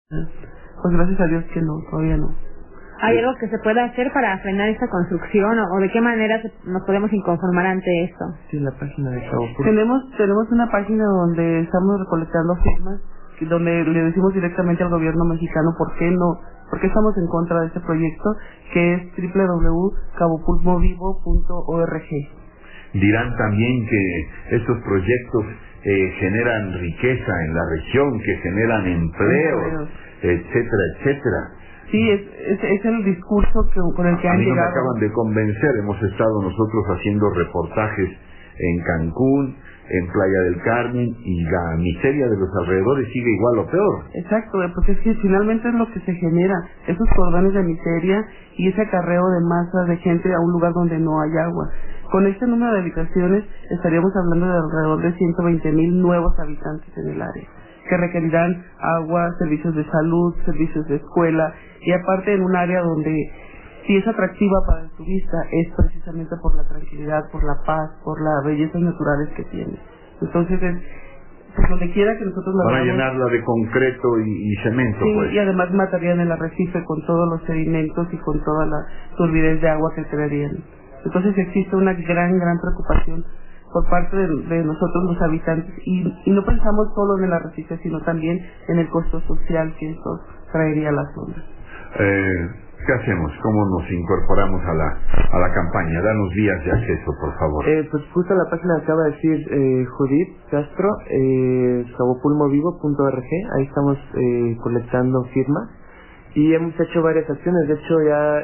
Pues gracias a Dios que no, todavía no. ¿Hay algo que se pueda hacer para frenar esta construcción o de qué manera nos podemos inconformar ante esto? Sí, la página de Cabo Pulmo. Tenemos una página donde estamos recolectando firmas, donde le decimos directamente al gobierno mexicano por qué estamos en contra de este proyecto, que es www.cabopulmovivo.org. Dirán también que estos proyectos generan riqueza en la región, que generan empleos, etcétera, etcétera. Sí, es el discurso con el que han llegado. A mí no me acaban de convencer. Hemos estado nosotros haciendo reportajes en Cancún, en Playa del Carmen, y la miseria de los alrededores sigue igual o peor. Exacto, porque es que finalmente es lo que se genera, esos cordones de miseria y ese acarreo de masas de gente a un lugar donde no hay agua. Con este número de habitaciones estaríamos hablando de alrededor de 120,000 nuevos habitantes en el área, que requerirán agua, servicios de salud, servicios de escuela, y aparte en un área donde si es atractiva para el turista es precisamente por la tranquilidad, por la paz, por las bellezas naturales que tiene. Entonces pues donde quiera que nosotros la van a hagamos, llenarla de concreto y cemento, sí, pues. Y además matarían el arrecife con todos los sedimentos y con toda la turbidez de agua que crearían. Entonces existe una gran preocupación por parte de nosotros los habitantes y no pensamos solo en el arrecife, sino también en el costo social que esto traería a la zona. ¿Qué hacemos? ¿Cómo nos incorporamos a la campaña? Danos vías de acceso, por favor. Pues justo la página acaba de decir Judith Castro, cabopulmovivo.org. Ahí estamos colectando firmas y hemos hecho varias acciones. De hecho ya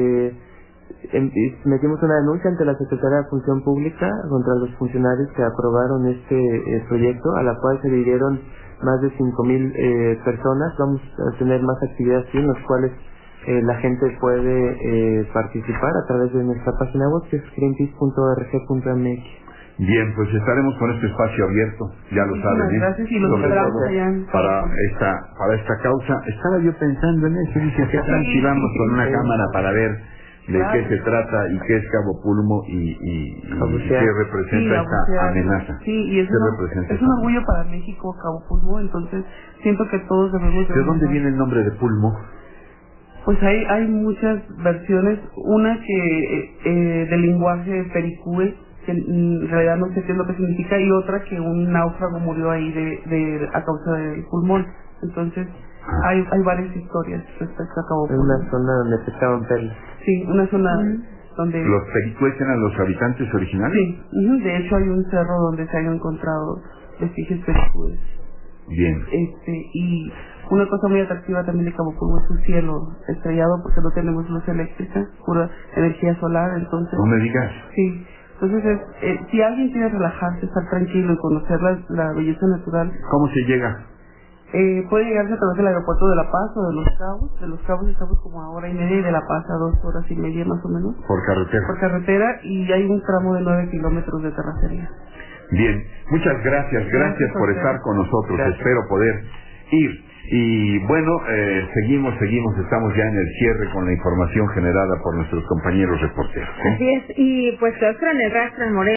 metimos una denuncia ante la Secretaría de Función Pública contra los funcionarios que aprobaron este proyecto, a la cual se adhirieron más de 5,000 personas. Vamos a tener más actividades en las cuales la gente puede participar a través de nuestra página web, que es greenpeace.org.mx. Bien, pues estaremos con este espacio abierto, ya lo saben, gracias, y los sobre todo allá para esta causa. Estaba yo pensando en eso, dije, ¿qué tal si vamos con una cámara para ver de qué se trata y qué es Cabo Pulmo y qué representa esta amenaza? Sí, y es un orgullo para México, Cabo Pulmo, entonces siento que todos debemos... ¿De dónde viene el nombre de Pulmo? Pues hay muchas versiones, una que del lenguaje pericue, que en realidad no sé qué es lo que significa, y otra que un náufrago murió ahí a causa del pulmón. Entonces hay varias historias respecto a Cabo Pulmo. Es una zona donde pescaban perlas. Sí, una zona donde... ¿Los pericues eran los habitantes originales? Sí, de hecho hay un cerro donde se han encontrado vestigios pericúes. Bien. Y una cosa muy atractiva también de Cabo Pulmo es su cielo estrellado, porque no tenemos luz eléctrica, pura energía solar, entonces... No me digas. Sí, entonces si alguien quiere relajarse, estar tranquilo y conocer la belleza natural... ¿Cómo se llega? Puede llegarse a través del aeropuerto de La Paz o de Los Cabos. De Los Cabos estamos como a 1:30 y de La Paz a 2 horas y media más o menos. ¿Por carretera? Por carretera, y hay un tramo de 9 kilómetros de terracería. Bien, muchas gracias por estar con nosotros. Gracias. Espero poder ir. Y bueno, seguimos, estamos ya en el cierre con la información generada por nuestros compañeros reporteros. Así es, y pues clausura en el rastro en Morelia.